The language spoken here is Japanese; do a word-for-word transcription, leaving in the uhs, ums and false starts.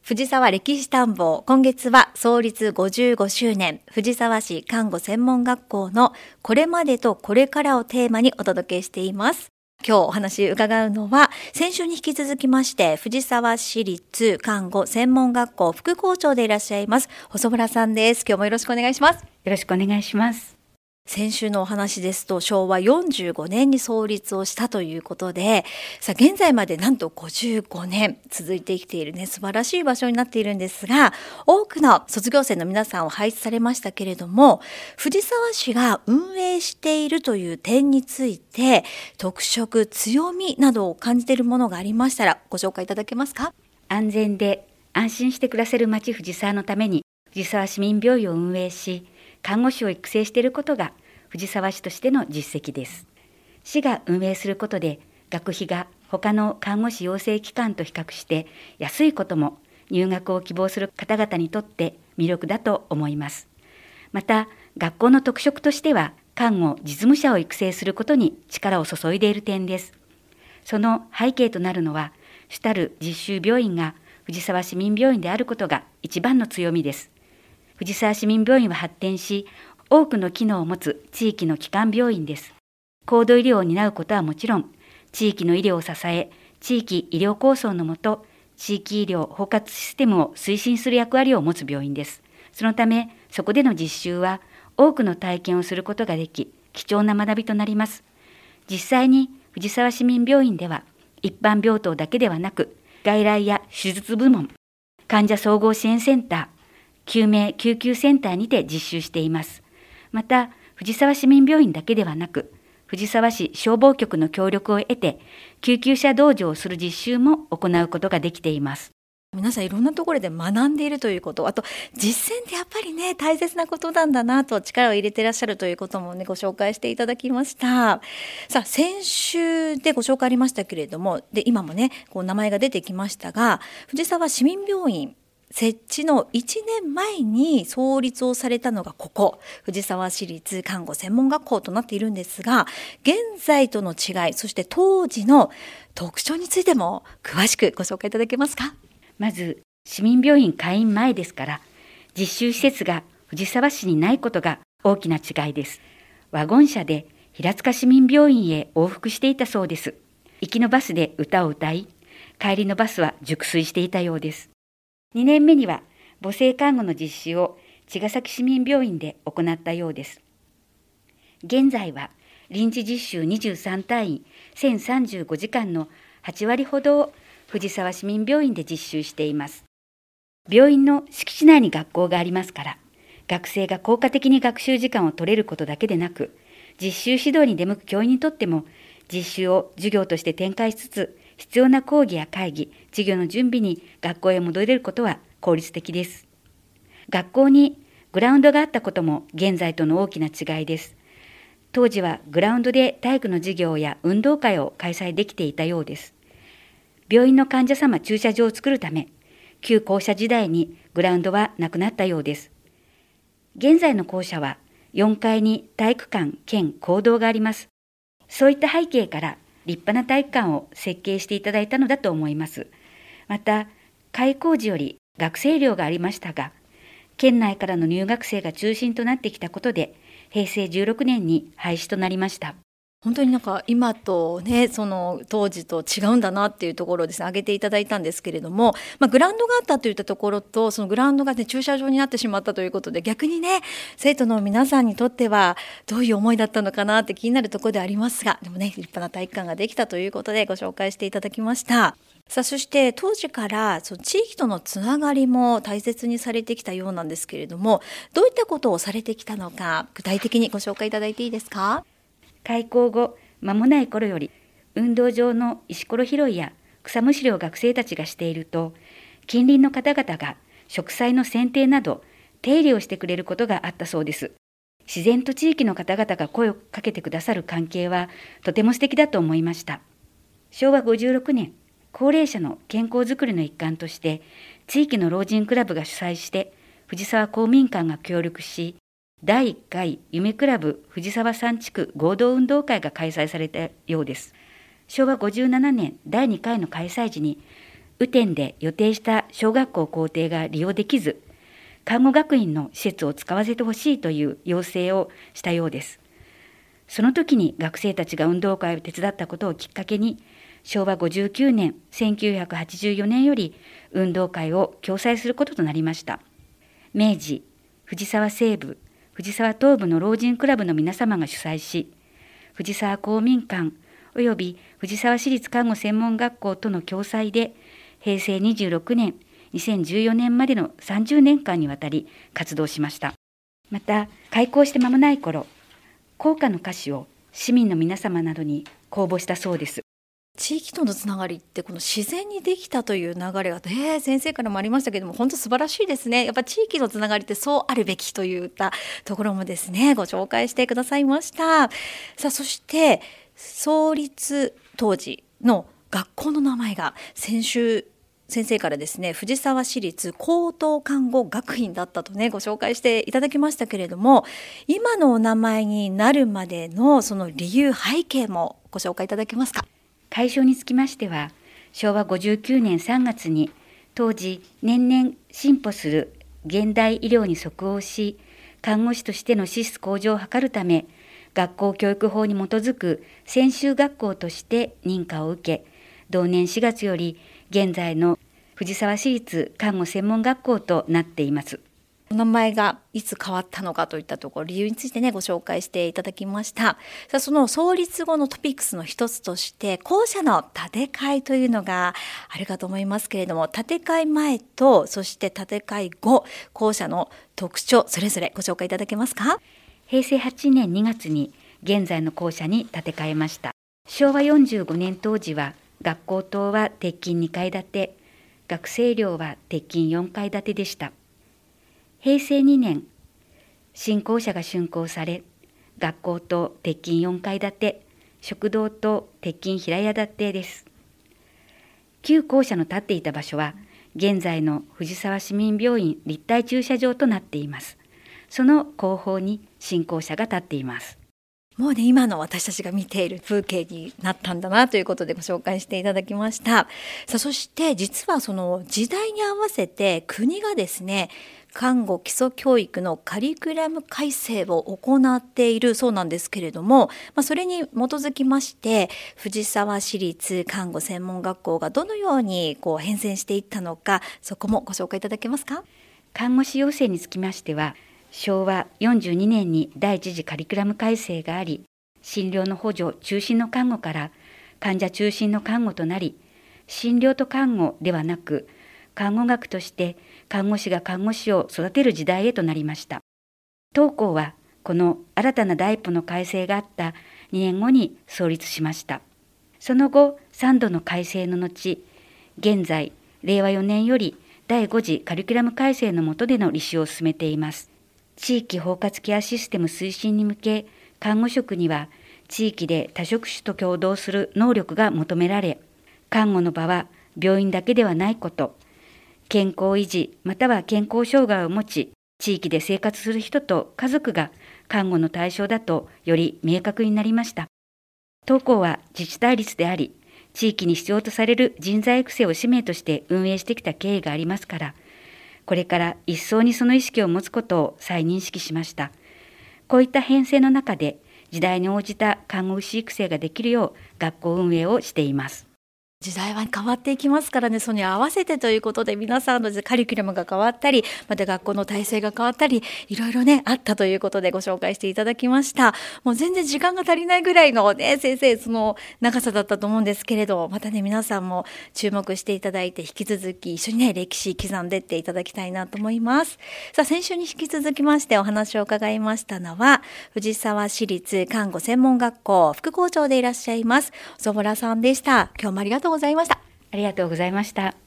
藤沢歴史探訪。今月は創立ごじゅうごしゅうねん、藤沢市看護専門学校のこれまでとこれからをテーマにお届けしています。今日お話伺うのは、先週に引き続きまして、藤沢市立看護専門学校副校長でいらっしゃいます、細村さんです。今日もよろしくお願いします。よろしくお願いします。 先週のお話ですと、しょうわよんじゅうごねんに創立をしたということで、さあ現在までなんとごじゅうごねん続いてきているね、素晴らしい場所になっているんですが、多くの卒業生の皆さんを輩出されましたけれども、藤沢市が運営しているという点について、特色、強みなどを感じているものがありましたらご紹介いただけますか？ 安全で安心して暮らせる町藤沢のために、藤沢市民病院を運営し、看護師を育成していることが藤沢市としての実績です。市が運営することで、学費が他の看護師養成機関と比較して安いことも、入学を希望する方々にとって魅力だと思います。また、学校の特色としては、看護実務者を育成することに力を注いでいる点です。その背景となるのは、主たる実習病院が藤沢市民病院であることが一番の強みです。藤沢市民病院は発展し、多くの機能を持つ地域の基幹病院です。高度医療を担うことはもちろん、地域の医療を支え、地域医療構想のもと、地域医療包括システムを推進する役割を持つ病院です。そのため、そこでの実習は多くの体験をすることができ、貴重な学びとなります。実際に藤沢市民病院では、一般病棟だけではなく、外来や手術部門、患者総合支援センター、救命救急センターにて実習しています。また、藤沢市民病院だけではなく、藤沢市消防局の協力を得て、救急車同乗をする実習も行うことができています。 皆さんいろんなところで学んでいるということ、あと実践ってやっぱりね、大切なことなんだなと力を入れていらっしゃるということもね、ご紹介していただきました。さあ、先週でご紹介ありましたけれども、で今もね、こう名前が出てきましたが、藤沢市民病院設置のいちねんまえに創立をされたのがここ、藤沢市立看護専門学校となっているんですが、現在との違い、そして当時の特徴についても詳しくご紹介いただけますか？ まず、市民病院開院前ですから、実習施設が藤沢市にないことが大きな違いです。ワゴン車で平塚市民病院へ往復していたそうです。行きのバスで歌を歌い、帰りのバスは熟睡していたようです。にねんめには母性看護の実習を茅ヶ崎市民病院で行ったようです。現在は臨時実習にじゅうさんたいいんせんさんじゅうごじかんのはちわりほどを藤沢市民病院で実習しています。病院の敷地内に学校がありますから、学生が効果的に学習時間を取れることだけでなく、実習指導に出向く教員にとっても、実習を授業として展開しつつ、必要な講義や会議、授業の準備に学校へ戻れることは効率的です。学校にグラウンドがあったことも現在との大きな違いです。当時はグラウンドで体育の授業や運動会を開催できていたようです。病院の患者様駐車場を作るため、旧校舎時代にグラウンドはなくなったようです。現在の校舎はよんかいに体育館兼講堂があります。そういった背景から立派な体育館を設計していただいたのだと思います。また、開校時より学生寮がありましたが、県内からの入学生が中心となってきたことで、へいせいじゅうろくねんに廃止となりました。 本当になんか今とね、その当時と違うんだなっていうところをですね、挙げていただいたんですけれども、まあ、グラウンドがあったといったところと、そのグラウンドがね、駐車場になってしまったということで、逆にね、生徒の皆さんにとってはどういう思いだったのかなって気になるところでありますが、でもね、立派な体育館ができたということでご紹介していただきました。さあ、そして当時からその地域とのつながりも大切にされてきたようなんですけれども、どういったことをされてきたのか、具体的にご紹介いただいていいですか？ 開校後間もない頃より、運動場の石ころ拾いや草むしりを学生たちがしていると、近隣の方々が植栽の剪定など手入れをしてくれることがあったそうです。自然と地域の方々が声をかけてくださる関係はとても素敵だと思いました。しょうわごじゅうろくねん、高齢者の健康づくりの一環として、地域の老人クラブが主催して藤沢公民館が協力し、だいいっかい夢クラブ藤沢三地区合同運動会が開催されたようです。しょうわごじゅうななねんだいにかいの開催時に、 雨天で予定した小学校校庭が利用できず、看護学院の施設を使わせてほしいという要請をしたようです。その時に学生たちが運動会を手伝ったことをきっかけに、しょうわごじゅうきゅうねん、せんきゅうひゃくはちじゅうよねんより運動会を共催することとなりました。明治、藤沢西部、藤沢東部の老人クラブの皆様が主催し、藤沢公民館および藤沢市立看護専門学校との共催で、へいせいにじゅうろくねん、にせんじゅうよねんまでのさんじゅうねんかんにわたり活動しました。また、開校して間もない頃、校歌の歌詞を市民の皆様などに公募したそうです。 地域とのつながりってこの自然にできたという流れが、ね、先生からもありましたけども、本当素晴らしいですね。やっぱ地域のつながりってそうあるべきといったところもですね、ご紹介してくださいました。さあ、そして創立当時の学校の名前が先週先生からですね、藤沢市立高等看護学院だったとね、ご紹介していただきましたけれども、今のお名前になるまでのその理由、背景もご紹介いただけますか。 解消につきましては、しょうわごじゅうきゅうねんさんがつに当時年々進歩する現代医療に即応し、看護師としての資質向上を図るため、学校教育法に基づく専修学校として認可を受け、同年しがつより現在の藤沢市立看護専門学校となっています。 お名前がいつ変わったのかといったところ、理由についてね、ご紹介していただきました。さあ、その創立後のトピックスの一つとして、校舎の建て替えというのがあるかと思いますけれども、建て替え前とそして建て替え後、校舎の特徴それぞれご紹介いただけますか。 へいせいはちねんにがつに現在の校舎に建て替えました。しょうわよんじゅうごねん当時は学校棟は鉄筋にかいだて、学生寮は鉄筋よんかいだてでした。へいせいにねん、新校舎が竣工され、学校と鉄筋よんかいだて、食堂と鉄筋平屋建てです。旧校舎の建っていた場所は、現在の藤沢市民病院立体駐車場となっています。その後方に新校舎が建っています。 もうね、今の私たちが見ている風景になったんだなということでご紹介していただきました。さあ、そして実はその時代に合わせて国がですね、看護基礎教育のカリキュラム改正を行っているそうなんですけれども、まあ、それに基づきまして藤沢市立看護専門学校がどのようにこう変遷していったのか、そこもご紹介いただけますか。 看護師養成につきましては、しょうわよんじゅうにねんに第一次カリキュラム改正があり、診療の補助中心の看護から患者中心の看護となり、診療と看護ではなく看護学として看護師が看護師を育てる時代へとなりました。当校はこの新たな第一歩の改正があったにねんごに創立しました。その後さんどの改正の後、現在れいわよねんよりだいご次カリキュラム改正の下での履修を進めています。地域包括ケアシステム推進に向け、看護職には地域で多職種と協働する能力が求められ、看護の場は病院だけではないこと、健康維持または健康障害を持ち、地域で生活する人と家族が看護の対象だとより明確になりました。当校は自治体立であり、地域に必要とされる人材育成を使命として運営してきた経緯がありますから、これから一層にその意識を持つことを再認識しました。こういった編成の中で時代に応じた看護師育成ができるよう学校運営をしています。 時代は変わっていきますからね、それに合わせてということで皆さんのカリキュラムが変わったり、また学校の体制が変わったり、いろいろねあったということでご紹介していただきました。もう全然時間が足りないぐらいのね先生その長さだったと思うんですけれど、またね皆さんも注目していただいて引き続き一緒にね歴史刻んでっていただきたいなと思います。さあ、先週に引き続きましてお話を伺いましたのは藤沢市立看護専門学校副校長でいらっしゃいます細村さんでした。今日もありがとうございました。 ありがとうございました。